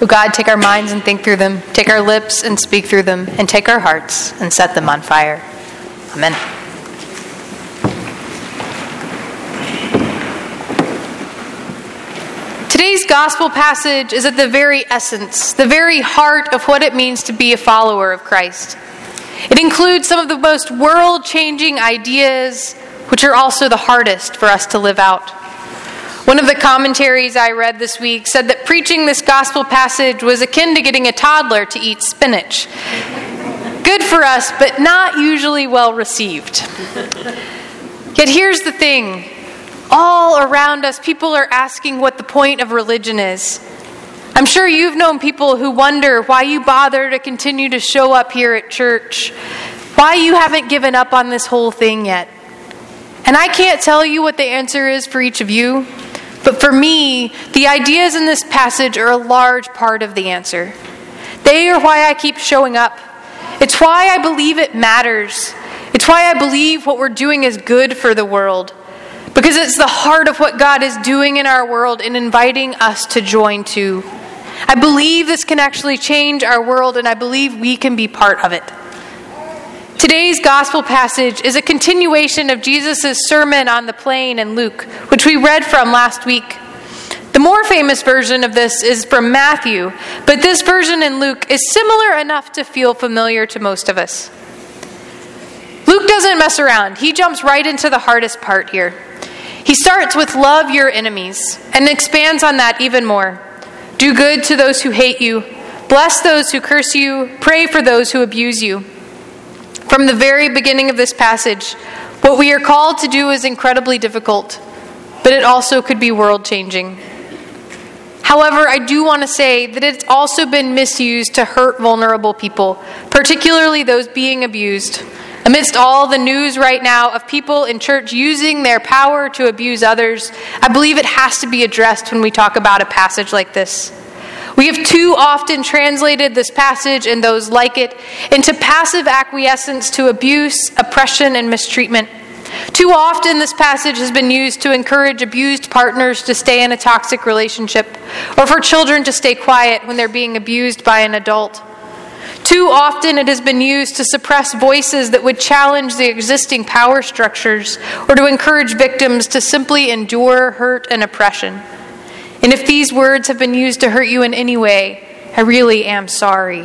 O God, take our minds and think through them, take our lips and speak through them, and take our hearts and set them on fire. Amen. Today's gospel passage is at the very essence, the very heart of what it means to be a follower of Christ. It includes some of the most world-changing ideas, which are also the hardest for us to live out. One of the commentaries I read this week said that preaching this gospel passage was akin to getting a toddler to eat spinach. Good for us, but not usually well received. Yet here's the thing. All around us, people are asking what the point of religion is. I'm sure you've known people who wonder why you bother to continue to show up here at church, why you haven't given up on this whole thing yet. And I can't tell you what the answer is for each of you, but for me, the ideas in this passage are a large part of the answer. They are why I keep showing up. It's why I believe it matters. It's why I believe what we're doing is good for the world. Because it's the heart of what God is doing in our world and inviting us to join too. I believe this can actually change our world, and I believe we can be part of it. Today's gospel passage is a continuation of Jesus' Sermon on the Plain in Luke, which we read from last week. The more famous version of this is from Matthew, but this version in Luke is similar enough to feel familiar to most of us. Luke doesn't mess around. He jumps right into the hardest part here. He starts with love your enemies and expands on that even more. Do good to those who hate you. Bless those who curse you. Pray for those who abuse you. From the very beginning of this passage, what we are called to do is incredibly difficult, but it also could be world-changing. However, I do want to say that it's also been misused to hurt vulnerable people, particularly those being abused. Amidst all the news right now of people in church using their power to abuse others, I believe it has to be addressed when we talk about a passage like this. We have too often translated this passage and those like it into passive acquiescence to abuse, oppression, and mistreatment. Too often this passage has been used to encourage abused partners to stay in a toxic relationship, or for children to stay quiet when they're being abused by an adult. Too often it has been used to suppress voices that would challenge the existing power structures, or to encourage victims to simply endure hurt and oppression. And if these words have been used to hurt you in any way, I really am sorry.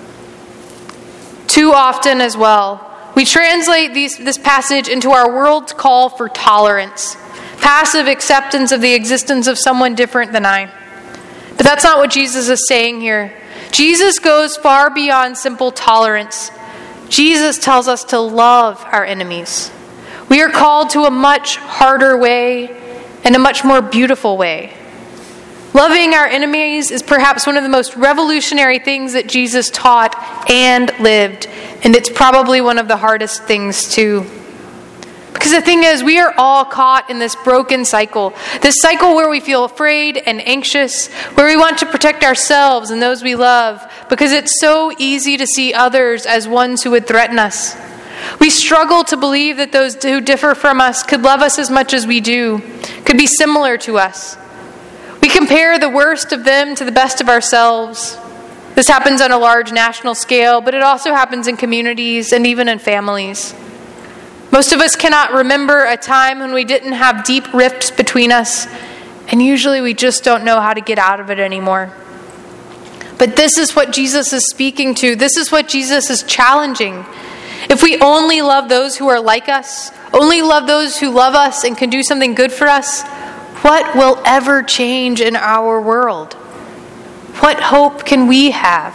Too often as well, we translate this passage into our world's call for tolerance, passive acceptance of the existence of someone different than I. But that's not what Jesus is saying here. Jesus goes far beyond simple tolerance. Jesus tells us to love our enemies. We are called to a much harder way and a much more beautiful way. Loving our enemies is perhaps one of the most revolutionary things that Jesus taught and lived, and it's probably one of the hardest things too. Because the thing is, we are all caught in this broken cycle. This cycle where we feel afraid and anxious, where we want to protect ourselves and those we love, because it's so easy to see others as ones who would threaten us. We struggle to believe that those who differ from us could love us as much as we do, could be similar to us. We compare the worst of them to the best of ourselves. This happens on a large national scale, but it also happens in communities and even in families. Most of us cannot remember a time when we didn't have deep rifts between us, and usually we just don't know how to get out of it anymore. But this is what Jesus is speaking to. This is what Jesus is challenging. If we only love those who are like us, only love those who love us and can do something good for us, what will ever change in our world? What hope can we have?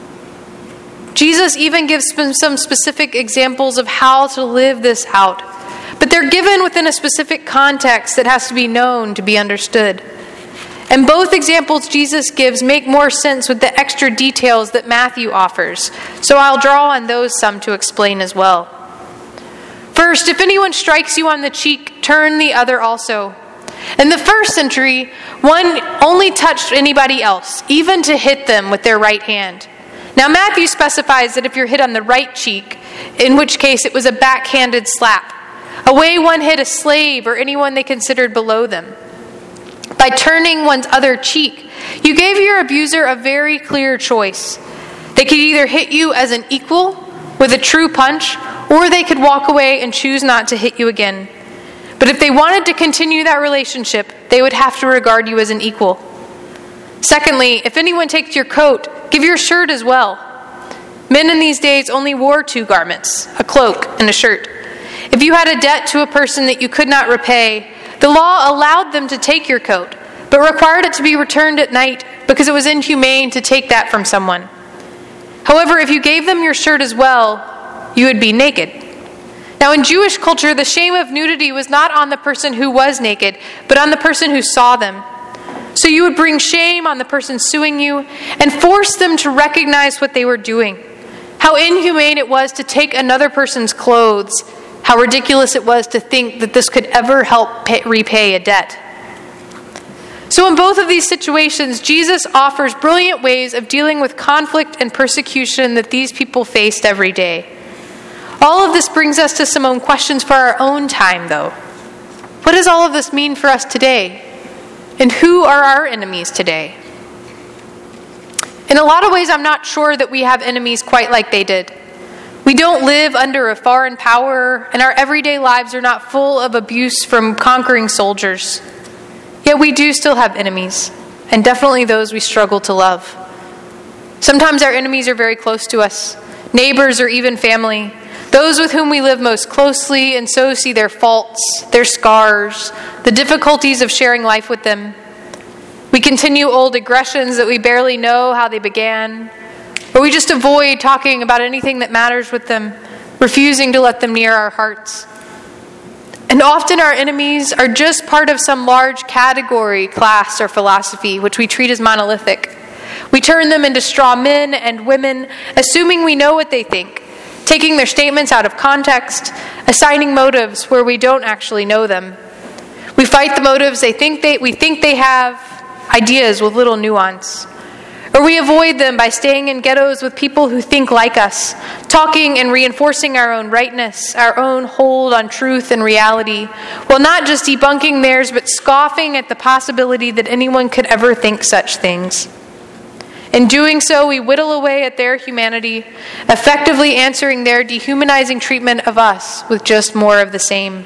Jesus even gives some specific examples of how to live this out, but they're given within a specific context that has to be known to be understood. And both examples Jesus gives make more sense with the extra details that Matthew offers, so I'll draw on those some to explain as well. First, if anyone strikes you on the cheek, turn the other also. In the first century, one only touched anybody else, even to hit them with their right hand. Now Matthew specifies that if you're hit on the right cheek, in which case it was a backhanded slap, a way one hit a slave or anyone they considered below them. By turning one's other cheek, You gave your abuser a very clear choice. They could either hit you as an equal with a true punch, or they could walk away and choose not to hit you again. But if they wanted to continue that relationship, they would have to regard you as an equal. Secondly, if anyone takes your coat, give your shirt as well. Men in these days only wore 2 garments, a cloak and a shirt. If you had a debt to a person that you could not repay, the law allowed them to take your coat, but required it to be returned at night because it was inhumane to take that from someone. However, if you gave them your shirt as well, you would be naked. Now, in Jewish culture, the shame of nudity was not on the person who was naked, but on the person who saw them. So you would bring shame on the person suing you and force them to recognize what they were doing. How inhumane it was to take another person's clothes. How ridiculous it was to think that this could ever help repay a debt. So in both of these situations, Jesus offers brilliant ways of dealing with conflict and persecution that these people faced every day. All of this brings us to some own questions for our own time, though. What does all of this mean for us today? And who are our enemies today? In a lot of ways, I'm not sure that we have enemies quite like they did. We don't live under a foreign power, and our everyday lives are not full of abuse from conquering soldiers. Yet we do still have enemies, and definitely those we struggle to love. Sometimes our enemies are very close to us, neighbors or even family. Those with whom we live most closely and so see their faults, their scars, the difficulties of sharing life with them. We continue old aggressions that we barely know how they began, or we just avoid talking about anything that matters with them, refusing to let them near our hearts. And often our enemies are just part of some large category, class, or philosophy, which we treat as monolithic. We turn them into straw men and women, assuming we know what they think, taking their statements out of context, assigning motives where we don't actually know them. We fight the motives we think they have, ideas with little nuance. Or we avoid them by staying in ghettos with people who think like us, talking and reinforcing our own rightness, our own hold on truth and reality, while not just debunking theirs, but scoffing at the possibility that anyone could ever think such things. In doing so, we whittle away at their humanity, effectively answering their dehumanizing treatment of us with just more of the same.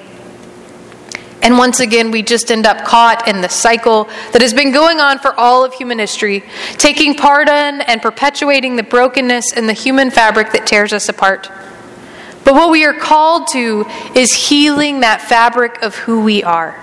And once again, we just end up caught in the cycle that has been going on for all of human history, taking part in and perpetuating the brokenness in the human fabric that tears us apart. But what we are called to is healing that fabric of who we are.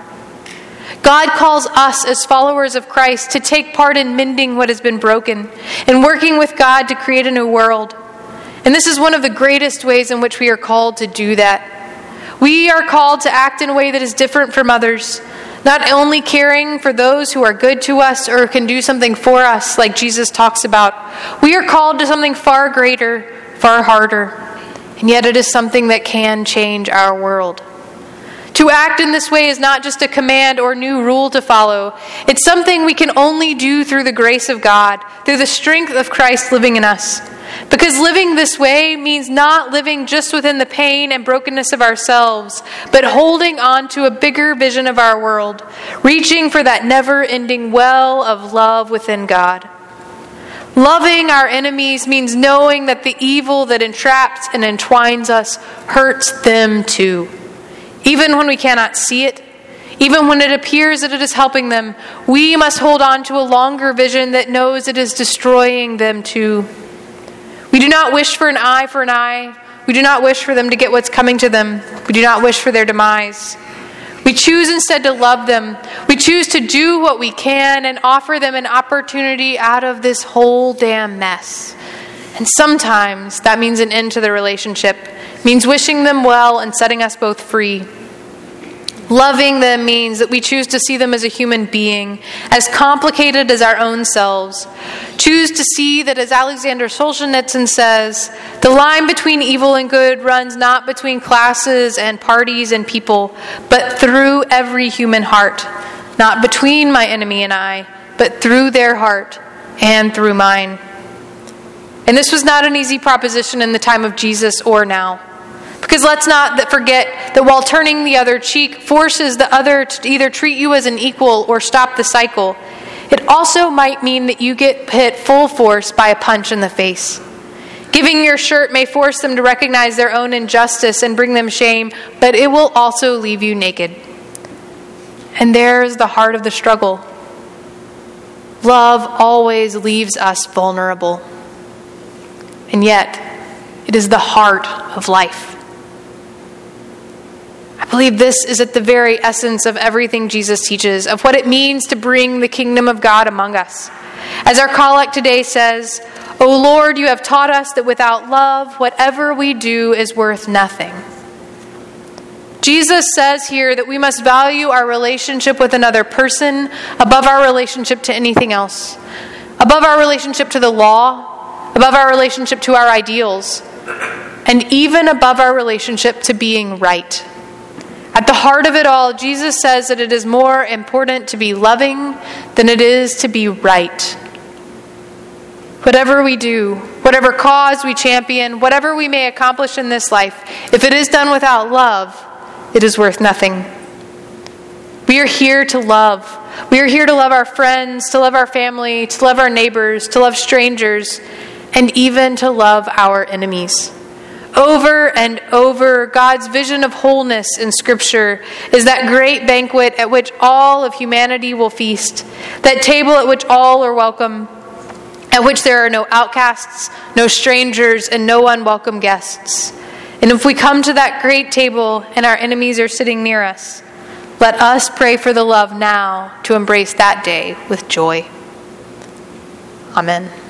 God calls us as followers of Christ to take part in mending what has been broken and working with God to create a new world. And this is one of the greatest ways in which we are called to do that. We are called to act in a way that is different from others, not only caring for those who are good to us or can do something for us, like Jesus talks about. We are called to something far greater, far harder, and yet it is something that can change our world. To act in this way is not just a command or new rule to follow. It's something we can only do through the grace of God, through the strength of Christ living in us. Because living this way means not living just within the pain and brokenness of ourselves, but holding on to a bigger vision of our world, reaching for that never-ending well of love within God. Loving our enemies means knowing that the evil that entraps and entwines us hurts them too. Even when we cannot see it, even when it appears that it is helping them, we must hold on to a longer vision that knows it is destroying them too. We do not wish for an eye for an eye. We do not wish for them to get what's coming to them. We do not wish for their demise. We choose instead to love them. We choose to do what we can and offer them an opportunity out of this whole damn mess. And sometimes that means an end to the relationship, means wishing them well and setting us both free. Loving them means that we choose to see them as a human being, as complicated as our own selves. Choose to see that, as Alexander Solzhenitsyn says, the line between evil and good runs not between classes and parties and people, but through every human heart. Not between my enemy and I, but through their heart and through mine. And this was not an easy proposition in the time of Jesus or now. Because let's not forget that while turning the other cheek forces the other to either treat you as an equal or stop the cycle, It also might mean that you get hit full force by a punch in the face. Giving your shirt may force them to recognize their own injustice and bring them shame, but it will also leave you naked. And there's the heart of the struggle. Love always leaves us vulnerable. And yet, it is the heart of life. I believe this is at the very essence of everything Jesus teaches, of what it means to bring the kingdom of God among us. As our collect today says, "O Lord, you have taught us that without love, whatever we do is worth nothing." Jesus says here that we must value our relationship with another person above our relationship to anything else, above our relationship to the law, above our relationship to our ideals, and even above our relationship to being right. At the heart of it all, Jesus says that it is more important to be loving than it is to be right. Whatever we do, whatever cause we champion, whatever we may accomplish in this life, if it is done without love, it is worth nothing. We are here to love. We are here to love our friends, to love our family, to love our neighbors, to love strangers, and even to love our enemies. Over and over, God's vision of wholeness in Scripture is that great banquet at which all of humanity will feast, that table at which all are welcome, at which there are no outcasts, no strangers, and no unwelcome guests. And if we come to that great table and our enemies are sitting near us, let us pray for the love now to embrace that day with joy. Amen.